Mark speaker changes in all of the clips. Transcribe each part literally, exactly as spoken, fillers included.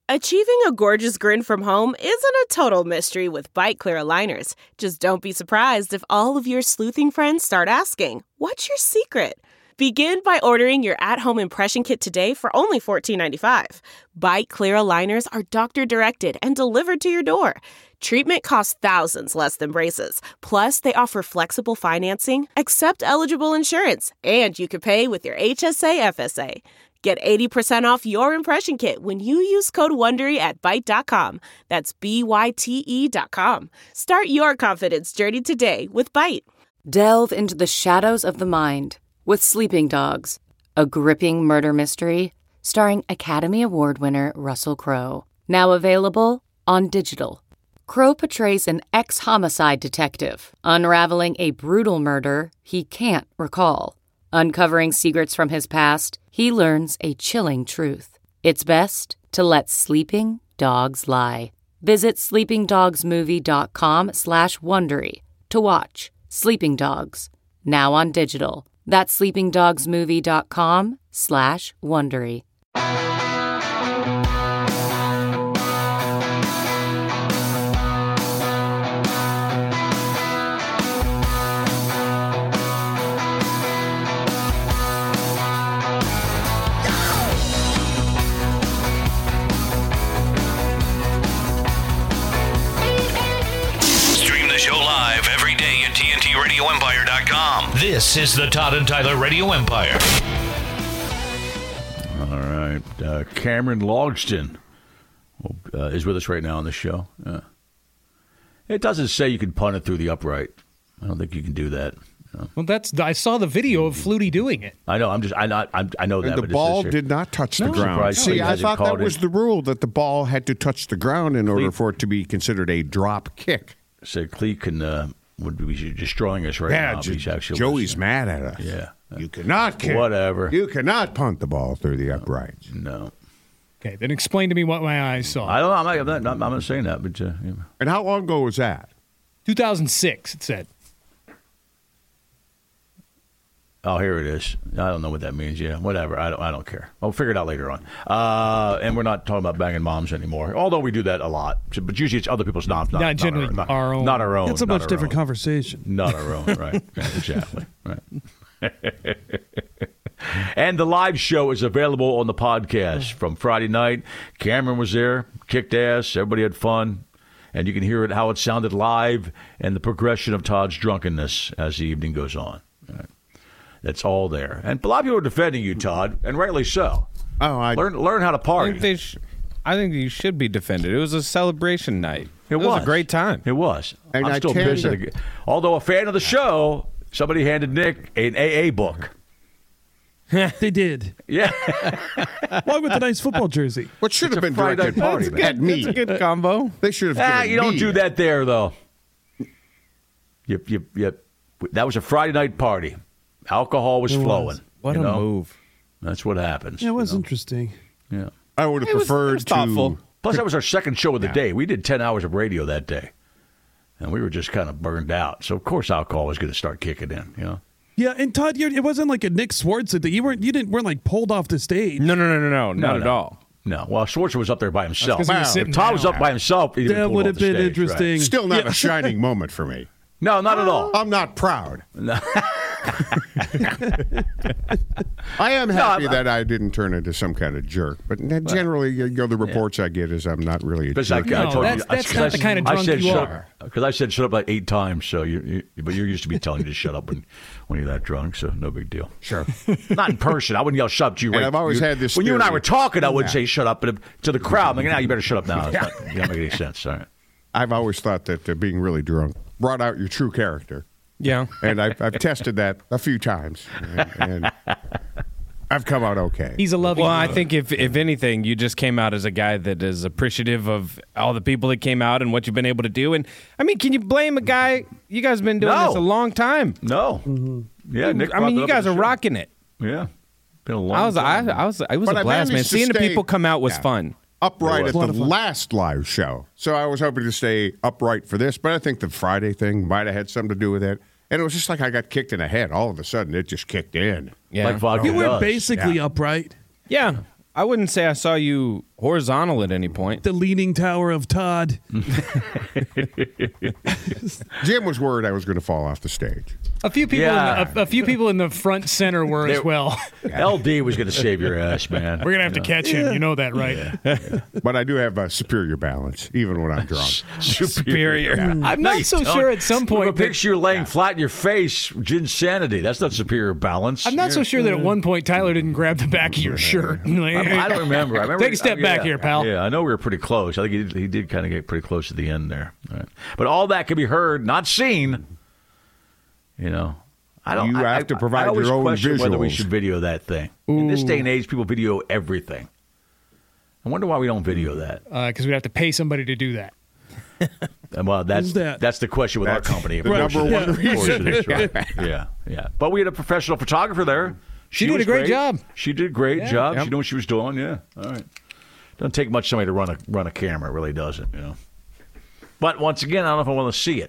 Speaker 1: Achieving a gorgeous grin from home isn't a total mystery with Byte Clear aligners. Just don't be surprised if all of your sleuthing friends start asking, "What's your secret?" Begin by ordering your at-home impression kit today for only fourteen ninety-five. Byte Clear aligners are doctor-directed and delivered to your door. Treatment costs thousands less than braces. Plus, they offer flexible financing, accept eligible insurance, and you can pay with your H S A F S A. Get eighty percent off your impression kit when you use code WONDERY at byte dot com. That's B Y T E dot com. Start your confidence journey today with Byte.
Speaker 2: Delve into the shadows of the mind with Sleeping Dogs, a gripping murder mystery starring Academy Award winner Russell Crowe. Now available on digital. Crowe portrays an ex-homicide detective unraveling a brutal murder he can't recall. Uncovering secrets from his past, he learns a chilling truth. It's best to let sleeping dogs lie. Visit sleepingdogsmovie.com slash Wondery to watch Sleeping Dogs, now on digital. That's sleepingdogsmovie.com slash Wondery.
Speaker 3: radio empire dot com. This is the Todd and Tyler Radio Empire.
Speaker 4: All right. Uh, Cameron Logston uh, is with us right now on the show. Uh, it doesn't say you can punt it through the upright. I don't think you can do that. No.
Speaker 5: Well, that's. I saw the video of Flutie doing it.
Speaker 4: I know. I'm just. I not. I'm, I know that.
Speaker 6: And the
Speaker 4: but
Speaker 6: ball
Speaker 4: it's
Speaker 6: did not touch the
Speaker 4: no.
Speaker 6: ground. See, I thought that was
Speaker 4: it.
Speaker 6: the rule, that the ball had to touch the ground in order for it to be considered a drop kick.
Speaker 4: Said Cleek can uh, would be destroying us right
Speaker 6: yeah,
Speaker 4: now.
Speaker 6: J-
Speaker 4: He's actually
Speaker 6: Joey's
Speaker 4: listening.
Speaker 6: mad at us.
Speaker 4: Yeah,
Speaker 6: you cannot kick.
Speaker 4: Whatever.
Speaker 6: You cannot punt the ball through the uprights.
Speaker 4: No.
Speaker 5: Okay, then explain to me what my eyes saw.
Speaker 4: I don't know. I'm not. I'm not, I'm not saying that, but uh, yeah.
Speaker 6: And how long ago was that?
Speaker 5: two thousand six. It said.
Speaker 4: Oh, here it is. I don't know what that means. Yeah, whatever. I don't. I don't care. I'll figure it out later on. Uh, and we're not talking about banging moms anymore, although we do that a lot. But usually it's other people's moms, not,
Speaker 5: Not
Speaker 4: not
Speaker 5: generally
Speaker 4: our, not,
Speaker 5: our own.
Speaker 4: Not our own.
Speaker 7: It's a
Speaker 4: not
Speaker 7: much
Speaker 4: our
Speaker 7: different
Speaker 4: own.
Speaker 7: conversation.
Speaker 4: Not our own, right? Yeah, exactly. Right. And the live show is available on the podcast from Friday night. Cameron was there, kicked ass. Everybody had fun. And you can hear it how it sounded live and the progression of Todd's drunkenness as the evening goes on. Right. That's all there. And a lot of people are defending you, Todd, and rightly so.
Speaker 6: Oh, I
Speaker 4: learn learn how to
Speaker 8: I
Speaker 4: party.
Speaker 8: think, they sh- I think you should be defended. It was a celebration night.
Speaker 4: It,
Speaker 8: it
Speaker 4: was.
Speaker 8: was a great time.
Speaker 4: It was.
Speaker 6: And
Speaker 4: I'm
Speaker 6: I
Speaker 4: still
Speaker 6: tend
Speaker 4: pissed.
Speaker 6: to-
Speaker 4: At the, although a fan of the show, somebody handed Nick an A A book.
Speaker 7: They did.
Speaker 4: Yeah.
Speaker 7: Why with the nice football jersey?
Speaker 6: What should
Speaker 4: It's
Speaker 6: have
Speaker 4: a
Speaker 6: been
Speaker 4: Friday
Speaker 6: directed
Speaker 4: night party, man.
Speaker 6: at me.
Speaker 8: It's a good combo.
Speaker 6: They should have.
Speaker 4: Ah,
Speaker 6: given
Speaker 4: you don't
Speaker 6: me
Speaker 4: do
Speaker 6: it.
Speaker 4: that there, though. You, you, you, that was a Friday night party. Alcohol was
Speaker 7: It was.
Speaker 4: flowing.
Speaker 8: What
Speaker 4: you
Speaker 8: a
Speaker 4: know?
Speaker 8: move.
Speaker 4: That's what happens.
Speaker 7: Yeah, it was
Speaker 4: you know?
Speaker 7: interesting.
Speaker 4: Yeah.
Speaker 6: I would have
Speaker 8: It was- it
Speaker 6: preferred
Speaker 8: was thoughtful.
Speaker 6: to.
Speaker 4: Plus, that was our second show of the day. We did ten hours of radio that day. And we were just kind of burned out. So, of course, alcohol was going to start kicking in, you know?
Speaker 7: Yeah, and Todd, you're, it wasn't like a Nick Swartz thing. You weren't. You didn't. weren't like pulled off the stage.
Speaker 8: No, no, no, no, no, not
Speaker 4: no.
Speaker 8: at all.
Speaker 4: No. Well, Schwarzer was up there by himself.
Speaker 5: 'cause he was
Speaker 4: If
Speaker 5: sitting
Speaker 4: Todd was
Speaker 5: down.
Speaker 4: up by himself, he
Speaker 7: That would have been interesting.
Speaker 6: Still not a shining moment for me.
Speaker 4: No, not at all.
Speaker 6: I'm not proud. I am happy
Speaker 4: I'm-
Speaker 6: that I didn't turn into some kind of jerk, but generally, you know, the reports I get is I'm not really a
Speaker 4: Because I,
Speaker 6: jerk.
Speaker 4: I
Speaker 5: No,
Speaker 4: told
Speaker 5: that's-
Speaker 4: you,
Speaker 5: that's
Speaker 4: because
Speaker 5: not
Speaker 4: I-
Speaker 5: the kind of
Speaker 4: I
Speaker 5: drunk
Speaker 4: said
Speaker 5: you
Speaker 4: shut
Speaker 5: are.
Speaker 4: Because I said shut up like eight times. So you, you, but you're used to me telling you to shut up when, when you're that drunk. So no big deal.
Speaker 6: Sure.
Speaker 4: Not in person. I wouldn't yell shut up to you.
Speaker 6: And
Speaker 4: Right,
Speaker 6: I've always
Speaker 4: you,
Speaker 6: had this
Speaker 4: When you and I
Speaker 6: theory.
Speaker 4: were talking, I wouldn't
Speaker 6: Yeah.
Speaker 4: say shut up, but to the crowd, I'm like, now you better shut up now. It's not, it doesn't make any sense. All right.
Speaker 6: I've always thought that uh, being really drunk brought out your true character.
Speaker 8: Yeah.
Speaker 6: And I've, I've tested that a few times, and, and I've come out okay.
Speaker 5: He's a loving.
Speaker 8: Well, I
Speaker 5: brother.
Speaker 8: think if if anything, you just came out as a guy that is appreciative of all the people that came out and what you've been able to do. And I mean, can you blame a guy? You guys have been doing
Speaker 4: No.
Speaker 8: this a long time.
Speaker 4: No. Yeah. Nick
Speaker 8: I
Speaker 4: brought
Speaker 8: mean,
Speaker 4: it
Speaker 8: you
Speaker 4: up
Speaker 8: guys
Speaker 4: at
Speaker 8: are
Speaker 4: the show.
Speaker 8: rocking it.
Speaker 4: Yeah. Been a long
Speaker 8: I was, I,
Speaker 4: time.
Speaker 8: I was, it was
Speaker 6: But
Speaker 8: a
Speaker 6: I
Speaker 8: blast, man.
Speaker 6: managed to
Speaker 8: Seeing the
Speaker 6: stay-
Speaker 8: people come out was
Speaker 6: yeah.
Speaker 8: fun.
Speaker 6: Upright
Speaker 4: It
Speaker 6: at
Speaker 4: was.
Speaker 6: the last live show. So I was hoping to stay upright for this, but I think the Friday thing might have had something to do with it. And it was just like I got kicked in the head. All of a sudden, it just kicked in.
Speaker 8: Yeah.
Speaker 4: Like vodka
Speaker 7: You were
Speaker 4: does.
Speaker 7: basically
Speaker 6: Yeah.
Speaker 7: upright.
Speaker 8: Yeah. I wouldn't say I saw you horizontal at any point.
Speaker 7: The Leaning Tower of Todd.
Speaker 6: Jim was worried I was going to fall off the stage.
Speaker 5: A few people,
Speaker 4: Yeah.
Speaker 5: in the, a, a few people in the front center were
Speaker 4: They-
Speaker 5: as well.
Speaker 4: L D was going to save your ass, man.
Speaker 5: We're gonna have to catch him. You know that, right?
Speaker 6: But I do have a superior balance, even when I'm drunk.
Speaker 4: Superior.
Speaker 5: I'm not so sure at some
Speaker 4: We have a
Speaker 5: point. that-
Speaker 4: picture you laying flat in your face, insanity. That's not superior balance.
Speaker 5: I'm not so sure that at one point Tyler didn't grab the back of your shirt. Like,
Speaker 4: I don't remember. I remember.
Speaker 5: Take a step back
Speaker 4: yeah.
Speaker 5: here, pal.
Speaker 4: Yeah, I know we were pretty close. I think he did, he did kind of get pretty close to the end there. All right. But all that can be heard, not seen. You know, I don't.
Speaker 6: You
Speaker 4: I,
Speaker 6: have to
Speaker 4: I-
Speaker 6: provide
Speaker 4: I always
Speaker 6: your own
Speaker 4: question whether we
Speaker 6: visuals.
Speaker 4: should video that thing. In this day and age, people video everything. I wonder why we don't video that.
Speaker 5: because we'd have to pay somebody to do that.
Speaker 4: And, Well, that's
Speaker 7: Is that-
Speaker 4: that's the question with
Speaker 6: That's
Speaker 4: our company.
Speaker 6: the
Speaker 4: Of course
Speaker 6: number
Speaker 4: it
Speaker 6: one
Speaker 4: is. Of course
Speaker 6: reason.
Speaker 4: it is, right. Yeah, yeah. But we had a professional photographer there.
Speaker 5: She did
Speaker 4: was
Speaker 5: a great job.
Speaker 4: She did a great job.
Speaker 8: Yep.
Speaker 4: She knew what she was doing. Yeah. All right. Doesn't take much somebody to run a run a camera. It really doesn't. You know. But once again, I don't know if I want to see it.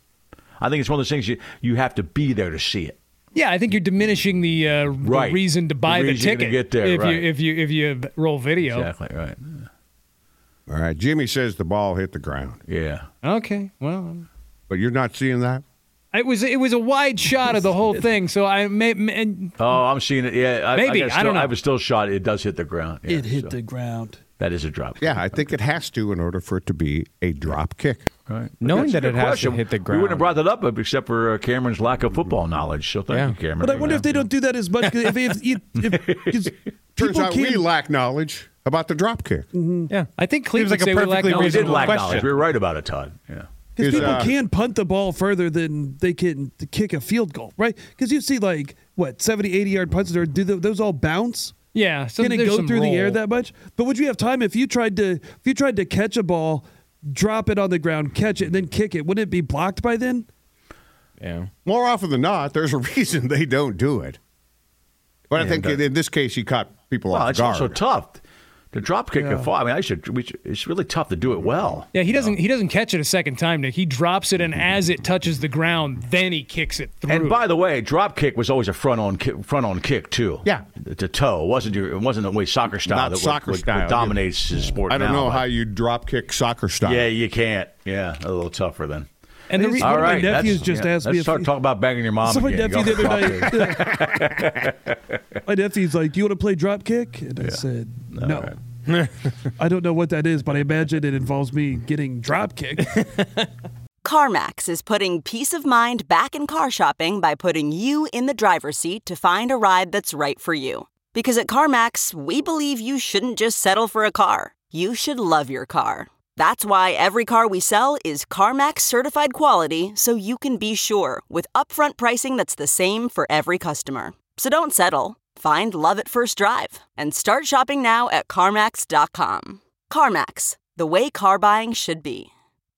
Speaker 4: I think it's one of those things you you have to be there to see it.
Speaker 5: Yeah, I think you're diminishing the, uh,
Speaker 4: Right.
Speaker 5: the reason to buy
Speaker 4: The
Speaker 5: the,
Speaker 4: reason you're
Speaker 5: ticket
Speaker 4: gonna get there,
Speaker 5: if
Speaker 4: right.
Speaker 5: you if you if you roll video.
Speaker 4: Exactly right.
Speaker 6: All right, Jimmy says the ball hit the ground,
Speaker 4: Yeah.
Speaker 5: Okay, well,
Speaker 6: but you're not seeing that?
Speaker 5: it was it was a wide shot of the whole thing, so I may. may
Speaker 4: Oh, I'm seeing it. Yeah. I,
Speaker 5: Maybe.
Speaker 4: I, got
Speaker 5: I don't
Speaker 4: still,
Speaker 5: know.
Speaker 4: I was still shot. It does hit the ground. Yeah,
Speaker 7: It hit
Speaker 4: so
Speaker 7: the ground.
Speaker 4: That is a drop.
Speaker 6: Yeah, I think it has to in order for it to be a drop kick.
Speaker 4: Right.
Speaker 8: Knowing
Speaker 4: That's a
Speaker 8: that it
Speaker 4: good
Speaker 8: has
Speaker 4: question.
Speaker 8: to hit the
Speaker 4: We wouldn't have
Speaker 8: ground.
Speaker 4: brought that up except for uh, Cameron's lack of football knowledge. So thank
Speaker 8: Yeah.
Speaker 4: you, Cameron.
Speaker 7: But I wonder if they don't do that as much. 'Cause If, if, if, if, 'cause
Speaker 6: Turns
Speaker 7: people
Speaker 6: out we
Speaker 7: can't-
Speaker 6: lack knowledge about the drop kick.
Speaker 8: Yeah.
Speaker 5: I think
Speaker 8: Seems
Speaker 5: Cleveland
Speaker 8: like a
Speaker 5: say we lack
Speaker 8: perfectly
Speaker 5: knowledge
Speaker 4: We
Speaker 5: of
Speaker 4: did
Speaker 8: reasonable
Speaker 5: the-
Speaker 4: lack
Speaker 8: question.
Speaker 4: knowledge. We were right about it, Todd. Yeah.
Speaker 7: Because
Speaker 6: Is,
Speaker 7: people
Speaker 6: uh,
Speaker 7: can punt the ball further than they can to kick a field goal, right? Because you see, like, what, seventy, eighty-yard punts, or do th- those all bounce?
Speaker 5: Yeah, so
Speaker 7: Can it
Speaker 5: there's
Speaker 7: go
Speaker 5: some
Speaker 7: through the air
Speaker 5: roll.
Speaker 7: that much? But would you have time if you tried to if you tried to catch a ball, drop it on the ground, catch it, and then kick it? Wouldn't it be blocked by then?
Speaker 8: Yeah.
Speaker 6: More often than not, there's a reason they don't do it. But I think
Speaker 4: And, uh,
Speaker 6: in this case, he caught people
Speaker 4: Well,
Speaker 6: off
Speaker 4: it's
Speaker 6: guard.
Speaker 4: also tough. The drop kick and fall. I mean, I should. We should, it's really tough to do it well.
Speaker 5: Yeah, he doesn't he doesn't catch it a second time, Nick. He drops it, and as it touches the ground, then he kicks it through.
Speaker 4: And by the way, drop kick was always a front on kick, front on kick too.
Speaker 6: Yeah.
Speaker 4: to toe. It wasn't your. It wasn't the way soccer style
Speaker 6: Not
Speaker 4: that
Speaker 6: soccer
Speaker 4: what,
Speaker 6: style.
Speaker 4: what dominates the sport.
Speaker 6: I don't
Speaker 4: now,
Speaker 6: know
Speaker 4: but-
Speaker 6: how you drop kick soccer style.
Speaker 4: Yeah, you can't. Yeah, a little tougher then.
Speaker 5: and the re-
Speaker 7: One
Speaker 4: All
Speaker 7: of my
Speaker 4: right,
Speaker 7: nephews
Speaker 4: that's-
Speaker 7: just
Speaker 4: yeah,
Speaker 7: asked
Speaker 4: let's
Speaker 7: me if
Speaker 4: start
Speaker 7: he-
Speaker 4: talking about banging your mom
Speaker 7: So my
Speaker 4: again.
Speaker 7: nephew
Speaker 4: Go
Speaker 7: the
Speaker 4: for
Speaker 7: other
Speaker 4: drop kick.
Speaker 7: night, my nephew's like, "Do you want to play drop kick?" And I said, "No."
Speaker 4: right.
Speaker 7: I don't know what that is, but I imagine it involves me getting drop kicked.
Speaker 9: CarMax is putting peace of mind back in car shopping by putting you in the driver's seat to find a ride that's right for you. Because at CarMax, we believe you shouldn't just settle for a car. You should love your car. That's why every car we sell is CarMax certified quality, so you can be sure with upfront pricing that's the same for every customer. So don't settle. Find love at first drive and start shopping now at CarMax dot com. CarMax, the way car buying should be.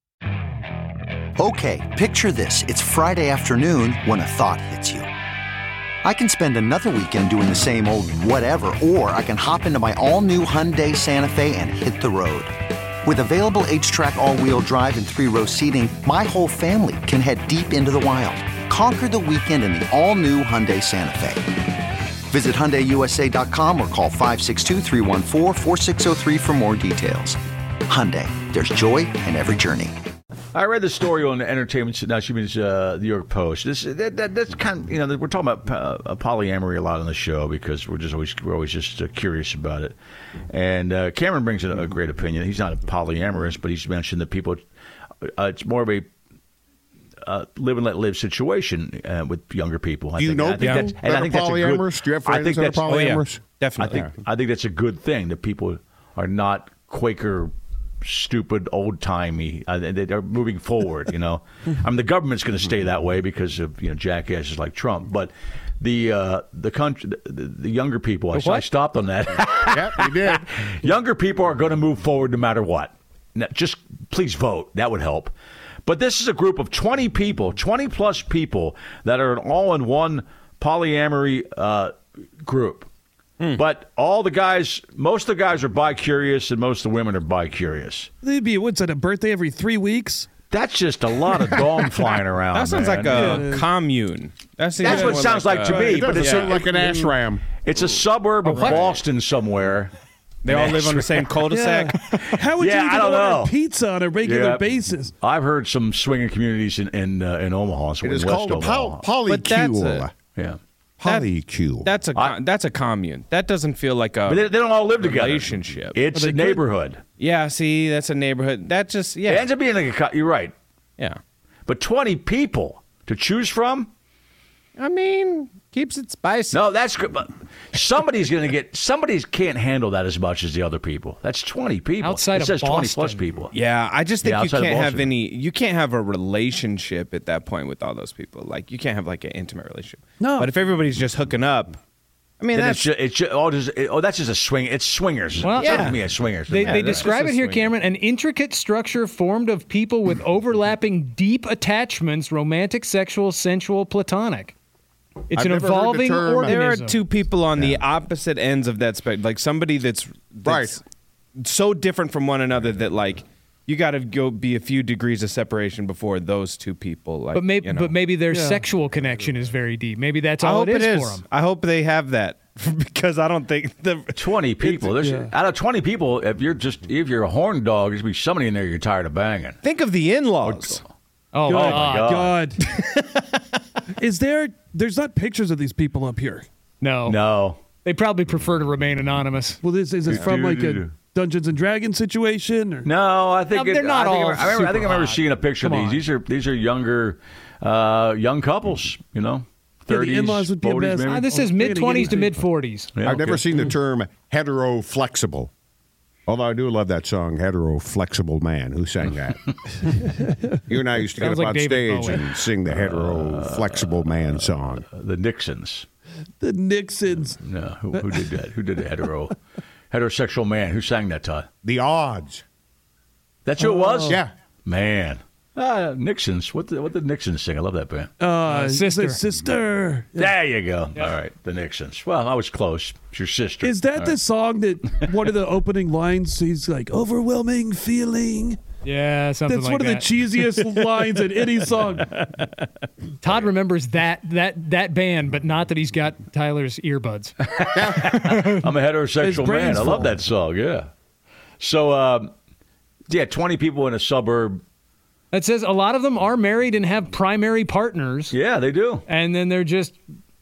Speaker 10: Okay, picture this. It's Friday afternoon when a thought hits you. I can spend another weekend doing the same old whatever, or I can hop into my all-new Hyundai Santa Fe and hit the road. With available H-Track all-wheel drive and three-row seating, my whole family can head deep into the wild. Conquer the weekend in the all-new Hyundai Santa Fe. Visit Hyundai U S A dot com or call five six two, three one four, four six zero three for more details. Hyundai, there's joy in every journey.
Speaker 4: I read the story on the Entertainment. Now she means uh, the New York Post. This that, that that's kind of, you know, we're talking about uh, polyamory a lot on the show because we're just always we're always just uh, curious about it. And uh, Cameron brings in a great opinion. He's not a polyamorous, but he's mentioned that people uh, it's more of a uh, live and let live situation uh, with younger people. I
Speaker 6: Do you
Speaker 4: think,
Speaker 6: know
Speaker 4: I think
Speaker 6: people
Speaker 4: that's, and
Speaker 6: that
Speaker 4: I
Speaker 6: are
Speaker 4: think that's a good.
Speaker 6: polyamorous? Do you have
Speaker 4: I
Speaker 6: friends
Speaker 4: think
Speaker 6: that are
Speaker 4: that's
Speaker 8: Oh, yeah.
Speaker 6: polyamorous?
Speaker 4: I
Speaker 8: Definitely.
Speaker 4: think I think that's a good thing that people are not Quaker, stupid, old timey. Uh, they, they're moving forward. You know, I mean the government's going to stay that way because of you know jackasses like Trump, but. The uh, the country the, the younger people. I, I stopped on that.
Speaker 6: Yep, you did.
Speaker 4: Younger people are going to move forward no matter what. Now, just please vote. That would help. But this is a group of twenty people, twenty plus people that are all in one polyamory uh, group.
Speaker 8: Hmm.
Speaker 4: But all the guys, most of the guys are bi-curious and most of the women are bi-curious.
Speaker 7: They'd be, what's that, a birthday every three weeks?
Speaker 4: That's just a lot of dong flying around.
Speaker 8: That sounds
Speaker 4: man.
Speaker 8: like a commune. That's,
Speaker 4: That's what it sounds like to me.
Speaker 6: It
Speaker 4: but
Speaker 6: doesn't
Speaker 4: it's
Speaker 6: sound
Speaker 4: a-
Speaker 6: like an ashram.
Speaker 4: It's a suburb of Boston somewhere.
Speaker 8: They all live on the same cul-de-sac.
Speaker 7: Yeah. How would
Speaker 4: Yeah,
Speaker 7: you
Speaker 4: I
Speaker 7: even
Speaker 4: don't
Speaker 7: order
Speaker 4: know.
Speaker 7: pizza on a regular
Speaker 4: Yeah.
Speaker 7: basis?
Speaker 4: I've heard some swinging communities in in, uh, in Omaha. So
Speaker 6: It
Speaker 4: in
Speaker 6: is
Speaker 4: West
Speaker 6: called a
Speaker 4: Omaha.
Speaker 6: poly-
Speaker 8: But that's
Speaker 6: polycule.
Speaker 8: a-
Speaker 4: Yeah.
Speaker 6: Polycule.
Speaker 8: That's a con- that's a commune. That doesn't feel like a
Speaker 4: But they, they don't all live together.
Speaker 8: relationship.
Speaker 4: It's a neighborhood.
Speaker 8: Yeah, see, that's a neighborhood. That just yeah.
Speaker 4: It ends up being like a. co- You're right.
Speaker 8: Yeah.
Speaker 4: But twenty people to choose from?
Speaker 8: I mean, keeps it spicy.
Speaker 4: No, that's good. But somebody's going to get. Somebody's can't handle that as much as the other people. That's twenty people.
Speaker 5: Outside
Speaker 4: it
Speaker 5: of
Speaker 4: says twenty plus
Speaker 5: Boston.
Speaker 4: people.
Speaker 8: Yeah, I just think
Speaker 4: Yeah,
Speaker 8: you
Speaker 4: outside of
Speaker 8: can't have
Speaker 4: Boston.
Speaker 8: any. You can't have a relationship at that point with all those people. Like you can't have like an intimate relationship.
Speaker 7: No.
Speaker 8: But if everybody's just hooking up, I mean,
Speaker 4: Then
Speaker 8: that's
Speaker 4: it's just, it's just, oh, just, it, oh, that's just a swing. It's swingers.
Speaker 5: Well,
Speaker 4: Talk
Speaker 8: yeah.
Speaker 4: to me as swingers.
Speaker 5: They,
Speaker 8: Yeah,
Speaker 5: they
Speaker 8: that's
Speaker 5: describe
Speaker 8: just
Speaker 5: it
Speaker 8: a
Speaker 5: here,
Speaker 8: swing.
Speaker 5: Cameron, an intricate structure formed of people with overlapping deep attachments, romantic, sexual, sensual, platonic. It's
Speaker 6: I've
Speaker 5: an
Speaker 6: never heard the
Speaker 5: evolving
Speaker 6: term-
Speaker 5: organism.
Speaker 8: there are two people on the opposite ends of that spectrum. Like somebody that's, that's so different from one another that like you got to go be a few degrees of separation before those two people. Like,
Speaker 5: But maybe,
Speaker 8: you know.
Speaker 5: but maybe their
Speaker 7: Yeah.
Speaker 5: sexual connection is very deep. Maybe that's
Speaker 8: I
Speaker 5: all
Speaker 8: hope
Speaker 5: it is,
Speaker 8: it is.
Speaker 5: for them.
Speaker 8: I hope they have that because I don't think the
Speaker 4: twenty people. There's,
Speaker 7: yeah.
Speaker 4: Out of twenty people, if you're just if you're a horn dog, there's be somebody in there you're tired of banging.
Speaker 8: think of the in-laws.
Speaker 5: Oh,
Speaker 7: Good
Speaker 4: my
Speaker 5: God.
Speaker 4: God.
Speaker 7: God. Is there? There's not pictures of these people up here.
Speaker 5: No.
Speaker 4: No.
Speaker 5: They probably prefer to remain anonymous.
Speaker 7: Well, this is this from like a Dungeons and Dragons situation, or
Speaker 4: No, I think
Speaker 5: No,
Speaker 4: it,
Speaker 5: they're not
Speaker 4: I think
Speaker 5: all
Speaker 4: I, remember, I, think I
Speaker 5: super
Speaker 4: remember
Speaker 5: hot.
Speaker 4: seeing a picture
Speaker 5: Come
Speaker 4: of these.
Speaker 5: on.
Speaker 4: These are these are younger, uh, young couples. You know,
Speaker 7: Yeah, the
Speaker 4: thirties,
Speaker 7: in-laws would be a
Speaker 4: forties,
Speaker 7: mess.
Speaker 4: maybe.
Speaker 5: Ah, this
Speaker 7: Oh,
Speaker 5: is
Speaker 7: they're
Speaker 5: mid
Speaker 7: gonna
Speaker 5: twenties
Speaker 7: get
Speaker 5: to
Speaker 7: into-
Speaker 5: mid forties.
Speaker 4: Yeah,
Speaker 6: I've never
Speaker 4: okay.
Speaker 6: seen the term hetero-flexible. Although I do love that song, Hetero-Flexible Man. Who sang that? You and I used to get
Speaker 5: Sounds
Speaker 6: up
Speaker 5: like
Speaker 6: on
Speaker 5: David
Speaker 6: stage
Speaker 5: Bowie.
Speaker 6: and sing the Hetero-Flexible Man song.
Speaker 4: the Nixons.
Speaker 7: the Nixons.
Speaker 4: No, who, who did that? Who did the hetero heterosexual man? Who sang that, Todd?
Speaker 6: The Odds.
Speaker 4: That's who it was.
Speaker 6: Yeah.
Speaker 4: Man. Ah, Nixons. What did, what did Nixons sing? I love that band.
Speaker 7: Uh,
Speaker 5: Sister.
Speaker 7: sister.
Speaker 4: There you go. All right, the Nixons. Well, I was close. It's your sister.
Speaker 7: Is that
Speaker 4: All
Speaker 7: the
Speaker 4: right.
Speaker 7: song that one of the opening lines? He's like, "Overwhelming feeling."
Speaker 5: Yeah, something
Speaker 7: That's
Speaker 5: like
Speaker 7: one of
Speaker 5: that.
Speaker 7: the cheesiest lines in any song.
Speaker 5: Todd remembers that that that band, but not that he's got Tyler's earbuds.
Speaker 4: I'm a heterosexual
Speaker 7: His
Speaker 4: man.
Speaker 7: brain's
Speaker 4: I love
Speaker 7: full.
Speaker 4: that song. Yeah. So, um, yeah, twenty people in a suburb.
Speaker 5: It says a lot of them are married and have primary partners,
Speaker 4: Yeah, they do.
Speaker 5: and then they're just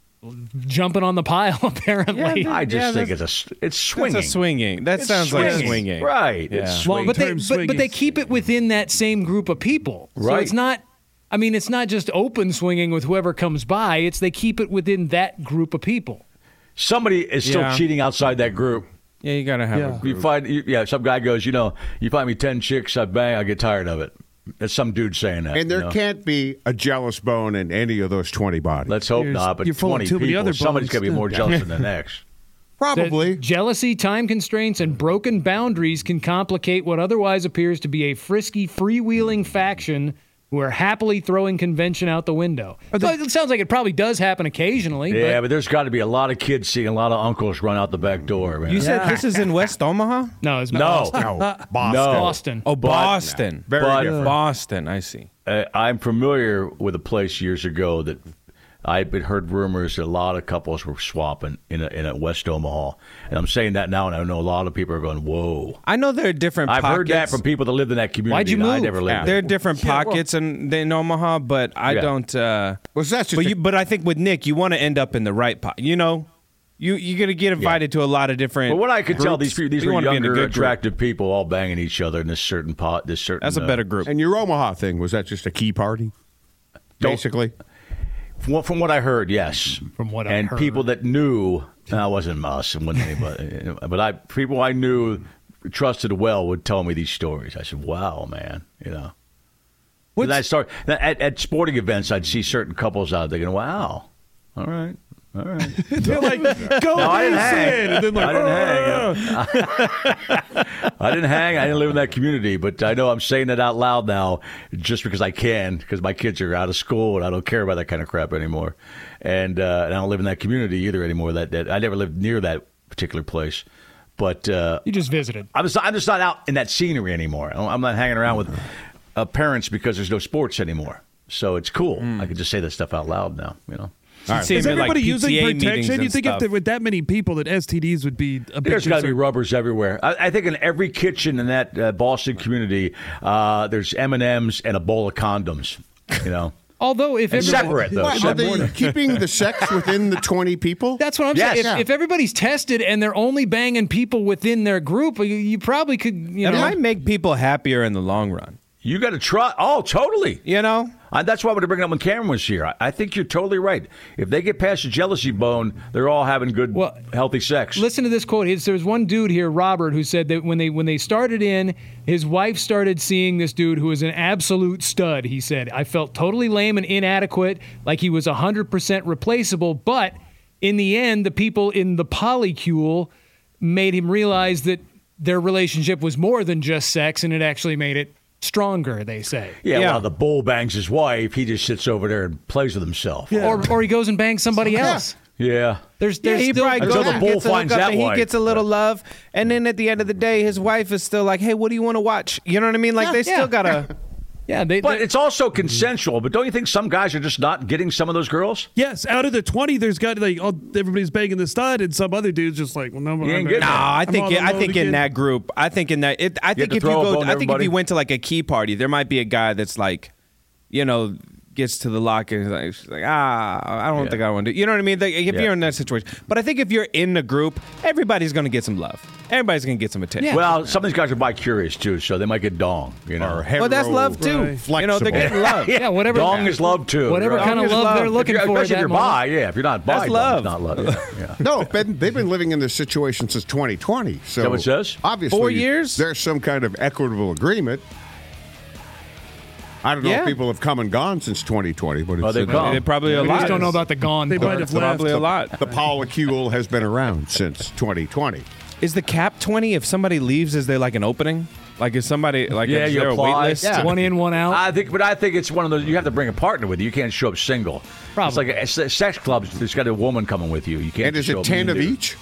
Speaker 5: jumping on the pile. Apparently,
Speaker 4: I just
Speaker 8: Yeah,
Speaker 4: think
Speaker 8: that's-
Speaker 4: it's a it's swinging.
Speaker 8: It's a swinging. That
Speaker 4: It's
Speaker 8: sounds like
Speaker 4: swinging.
Speaker 8: swinging.
Speaker 4: Right.
Speaker 8: Yeah.
Speaker 4: It's
Speaker 7: Long
Speaker 4: swinging.
Speaker 5: but they
Speaker 7: term
Speaker 5: but, but they
Speaker 7: swinging.
Speaker 5: keep it within that same group of people. So
Speaker 4: Right.
Speaker 5: it's not. I mean, it's not just open swinging with whoever comes by. It's they keep it within that group of people.
Speaker 4: Somebody is still
Speaker 8: Yeah.
Speaker 4: cheating outside that group.
Speaker 8: Yeah, you gotta have
Speaker 7: Yeah.
Speaker 8: a
Speaker 4: You
Speaker 8: group.
Speaker 4: find, you, yeah, some guy goes, you know, you find me ten chicks, I bang, I get tired of it. That's some dude saying that.
Speaker 6: And there
Speaker 4: you know?
Speaker 6: can't be a jealous bone in any of those twenty bodies.
Speaker 4: Let's hope
Speaker 7: You're-
Speaker 4: not, but
Speaker 7: you're full of
Speaker 4: twenty
Speaker 7: too many
Speaker 4: people,
Speaker 7: other
Speaker 4: somebody's
Speaker 7: bones.
Speaker 4: going to be more jealous than the next.
Speaker 6: Probably.
Speaker 5: That jealousy, time constraints, and broken boundaries can complicate what otherwise appears to be a frisky, freewheeling faction who are happily throwing convention out the window. Well, it sounds like it probably does happen occasionally.
Speaker 4: Yeah,
Speaker 5: but
Speaker 4: but there's got to be a lot of kids seeing a lot of uncles run out the back door, man.
Speaker 8: You said this is in West Omaha?
Speaker 5: no, it's
Speaker 4: no.
Speaker 5: Boston.
Speaker 6: No, Boston.
Speaker 4: No.
Speaker 5: Boston.
Speaker 8: Oh, Boston.
Speaker 6: Very
Speaker 4: But-
Speaker 6: different.
Speaker 8: Boston, I see.
Speaker 4: Uh, I'm familiar with a place years ago that I've been heard rumors that a lot of couples were swapping in a, in a West Omaha. And I'm saying that now, and I know a lot of people are going, whoa.
Speaker 8: I know there are different
Speaker 4: I've
Speaker 8: pockets.
Speaker 4: heard that from people that lived in that community.
Speaker 5: Why'd you
Speaker 4: and I
Speaker 5: move?
Speaker 4: never lived
Speaker 8: There
Speaker 4: there.
Speaker 8: are different pockets in, in Omaha, but I
Speaker 4: Yeah.
Speaker 8: don't. Uh,
Speaker 6: Well, that's just
Speaker 8: but
Speaker 6: a-
Speaker 8: you, but I think with Nick, you want to end up in the right pot. You know, you you're gonna get invited to a lot of different.
Speaker 4: But what I could tell,
Speaker 8: groups.
Speaker 4: these people, these
Speaker 8: You
Speaker 4: were
Speaker 8: wanna be in a
Speaker 4: younger,
Speaker 8: good group.
Speaker 4: attractive people all banging each other in this certain pot, this certain.
Speaker 8: That's a
Speaker 4: uh,
Speaker 8: better group.
Speaker 6: And your Omaha thing, was that just a key party?
Speaker 4: Don't-
Speaker 6: Basically?
Speaker 4: From what, from what I heard, yes.
Speaker 5: From what I
Speaker 4: and
Speaker 5: heard.
Speaker 4: people that knew, no, it wasn't us, it wasn't anybody, but I people I knew trusted well would tell me these stories. I said, "Wow, man," you know.
Speaker 7: What's-
Speaker 4: And I start at, at sporting events. I'd see certain couples out there going, "Wow, all right." All right.
Speaker 7: They're like, "Go
Speaker 4: No, I didn't hang.
Speaker 7: Mason!" And then like,
Speaker 4: I didn't hang. I didn't hang. I didn't live in that community, but I know I'm saying it out loud now just because I can, because my kids are out of school and I don't care about that kind of crap anymore. And, uh, and I don't live in that community either anymore. That, that I never lived near that particular place. But uh,
Speaker 5: You just visited.
Speaker 4: I'm, just, I'm just not out in that scenery anymore. I'm not hanging around with uh, parents because there's no sports anymore. So it's cool. I can just say that stuff out loud now, you know.
Speaker 6: All
Speaker 8: See
Speaker 6: right.
Speaker 7: Is
Speaker 8: him in, like,
Speaker 7: everybody
Speaker 8: P
Speaker 7: using
Speaker 8: T A meetings
Speaker 7: protection?
Speaker 8: and
Speaker 7: You think if
Speaker 8: stuff.
Speaker 7: there were that many people that S T Ds would be a big
Speaker 4: There's got to be
Speaker 7: concern.
Speaker 4: rubbers everywhere. I, I think in every kitchen in that uh, Boston community, uh, there's M and M's and a bowl of condoms. You know,
Speaker 5: Although if
Speaker 4: and
Speaker 5: everybody-
Speaker 4: separate though.
Speaker 6: Why, are
Speaker 4: separate.
Speaker 6: they keeping the sex within the twenty people?
Speaker 5: That's what I'm
Speaker 4: Yes.
Speaker 5: saying. If,
Speaker 6: Yeah.
Speaker 5: if everybody's tested and they're only banging people within their group, you, you probably could, you
Speaker 8: It
Speaker 5: know.
Speaker 8: might make people happier in the long run.
Speaker 4: You got to try. Oh, totally.
Speaker 8: You know?
Speaker 4: Uh, that's why I wanted to bring it up when Cameron was here. I, I think you're totally right. If they get past the jealousy bone, they're all having good,
Speaker 5: Well,
Speaker 4: healthy sex.
Speaker 5: Listen to this quote. It's- There's one dude here, Robert, who said that when they when they started in, his wife started seeing this dude who was an absolute stud. He said, I felt totally lame and inadequate, like he was one hundred percent replaceable. But in the end, the people in the polycule made him realize that their relationship was more than just sex, and it actually made it stronger, they say.
Speaker 4: yeah,
Speaker 8: Yeah.
Speaker 4: while the bull bangs his wife, he just sits over there and plays with himself.
Speaker 5: Or, or he goes and bangs somebody else.
Speaker 4: Yeah.
Speaker 5: There's,
Speaker 8: Yeah,
Speaker 5: there's
Speaker 8: he
Speaker 5: still,
Speaker 8: probably
Speaker 4: Until
Speaker 8: goes
Speaker 4: the
Speaker 8: and
Speaker 4: bull
Speaker 8: gets a
Speaker 4: finds
Speaker 8: hookup
Speaker 4: that
Speaker 8: and he
Speaker 4: wife.
Speaker 8: gets a little love, and then at the end of the day, his wife is still like, "Hey, what do you want to watch?" You know what I mean? Like they
Speaker 5: Yeah.
Speaker 8: still gotta.
Speaker 5: yeah, they,
Speaker 4: But
Speaker 5: they-
Speaker 4: it's also consensual. But don't you think some guys are just not getting some of those girls?
Speaker 7: Yes, out of the twenty, there's got like all, everybody's banging the stud, and some other dude's just like, well, no,
Speaker 4: You
Speaker 7: I'm
Speaker 4: ain't
Speaker 7: not-
Speaker 4: getting
Speaker 8: No, I
Speaker 7: I'm
Speaker 8: think
Speaker 7: all
Speaker 8: I
Speaker 7: alone
Speaker 8: think in
Speaker 7: again.
Speaker 8: that group, I think in that it, I think
Speaker 4: to
Speaker 8: if you
Speaker 4: throw a
Speaker 8: go,
Speaker 4: bone to
Speaker 8: I think if
Speaker 4: everybody?
Speaker 8: you went to like a key party, there might be a guy that's like, you know, gets to the lock and is like, she's like, ah, I don't
Speaker 4: Yeah.
Speaker 8: think I want to. You know what I mean? Like, if
Speaker 4: Yeah.
Speaker 8: you're in that situation, but I think if you're in the group, everybody's gonna get some love. Everybody's gonna get some attention.
Speaker 4: Well, some of these guys are bi-curious too, so they might get dong. You know,
Speaker 6: Or
Speaker 8: Well, that's love too.
Speaker 6: Right.
Speaker 8: You know, they're
Speaker 6: Flexible.
Speaker 8: getting love.
Speaker 5: yeah, whatever.
Speaker 4: dong is love too.
Speaker 5: Whatever
Speaker 4: right?
Speaker 5: kind of
Speaker 8: Dong is
Speaker 5: love,
Speaker 8: love.
Speaker 5: they're looking
Speaker 4: If you're-
Speaker 5: for.
Speaker 4: especially
Speaker 5: at
Speaker 4: if you're
Speaker 5: that moment.
Speaker 4: bi, yeah. If you're not bi,
Speaker 8: That's
Speaker 4: dong's
Speaker 8: love.
Speaker 4: not love. Yeah, yeah.
Speaker 6: No, Ben, they've been living in this situation since twenty twenty. So
Speaker 4: that what it says?
Speaker 6: Obviously,
Speaker 8: Four years?
Speaker 6: There's some kind of equitable agreement. I don't know
Speaker 8: Yeah.
Speaker 6: if people have come and gone since twenty twenty, but it's
Speaker 4: Oh, they've
Speaker 6: uh,
Speaker 4: come.
Speaker 8: They probably a
Speaker 5: We
Speaker 8: lot.
Speaker 5: just don't know about the gone.
Speaker 7: They
Speaker 5: part.
Speaker 7: might have left.
Speaker 8: Probably a lot.
Speaker 6: The polycule has been around since twenty twenty.
Speaker 8: Is the cap twenty? If somebody leaves, is there like an opening? Like is somebody like
Speaker 4: Yeah,
Speaker 8: is
Speaker 4: you
Speaker 8: there a wait
Speaker 4: apply.
Speaker 8: list?
Speaker 4: Yeah.
Speaker 5: One in, one out.
Speaker 4: I think, but I think it's one of those. You have to bring a partner with you. You can't show up single.
Speaker 5: Probably.
Speaker 4: It's like a, it's a sex club. There's got a woman coming with you. You can't.
Speaker 6: And is
Speaker 4: show
Speaker 6: it
Speaker 4: up
Speaker 6: ten of
Speaker 4: nude.
Speaker 6: each?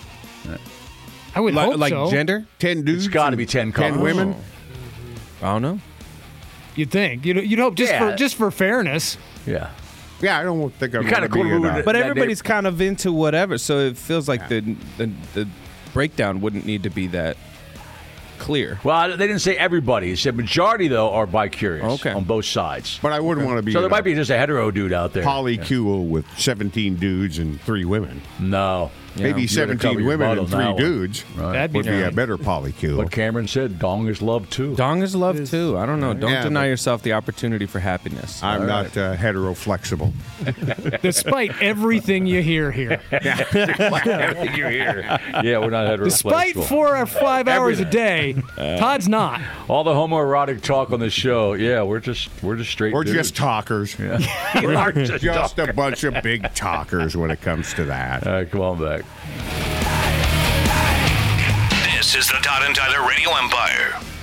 Speaker 5: I would
Speaker 8: Like,
Speaker 5: hope
Speaker 8: like
Speaker 5: so.
Speaker 8: gender?
Speaker 6: Ten dudes?
Speaker 4: It's got to
Speaker 6: and
Speaker 4: be ten.
Speaker 6: ten
Speaker 4: couples.
Speaker 6: women?
Speaker 8: I don't know.
Speaker 5: You'd think. You'd, you'd hope just
Speaker 4: Yeah.
Speaker 5: for just for fairness.
Speaker 4: Yeah.
Speaker 6: Yeah, I don't think I'm
Speaker 4: You kinda
Speaker 6: going to
Speaker 4: cool
Speaker 6: be in
Speaker 4: with
Speaker 6: a-
Speaker 4: it.
Speaker 8: But
Speaker 4: That
Speaker 8: everybody's kind of into whatever, so it feels like the, the the breakdown wouldn't need to be that clear.
Speaker 4: Well, they didn't say everybody. They said majority though are bi-curious.
Speaker 8: Okay.
Speaker 4: On both sides.
Speaker 6: But I wouldn't want to be
Speaker 4: So there
Speaker 6: in
Speaker 4: might
Speaker 6: a
Speaker 4: be just a hetero dude out there.
Speaker 6: polycule with seventeen dudes and three women.
Speaker 4: No.
Speaker 6: Maybe
Speaker 4: You gotta cover
Speaker 6: seventeen
Speaker 4: your
Speaker 6: women
Speaker 4: butt
Speaker 6: and
Speaker 4: on
Speaker 6: three
Speaker 4: that one.
Speaker 6: dudes
Speaker 4: Right.
Speaker 5: That'd be
Speaker 6: would be a
Speaker 5: fine.
Speaker 6: better polycule.
Speaker 4: What Cameron said, dong is love too.
Speaker 8: Dong is love too. I don't know. Don't
Speaker 6: Yeah,
Speaker 8: deny
Speaker 6: but-
Speaker 8: yourself the opportunity for happiness.
Speaker 6: I'm
Speaker 8: All
Speaker 6: not
Speaker 8: right.
Speaker 6: uh, hetero flexible.
Speaker 5: Despite everything you hear here.
Speaker 4: Everything you hear. Yeah, we're not heterosexual.
Speaker 5: Despite four or five hours a day, Todd's not.
Speaker 4: All the homoerotic talk on this show, yeah, we're just we're just straight.
Speaker 6: We're
Speaker 4: dudes.
Speaker 6: just talkers.
Speaker 4: Yeah. We are just
Speaker 6: Just
Speaker 4: talk-
Speaker 6: a bunch of big talkers when it comes to that.
Speaker 4: All right, come on back.
Speaker 3: This is the Todd and Tyler Radio Empire.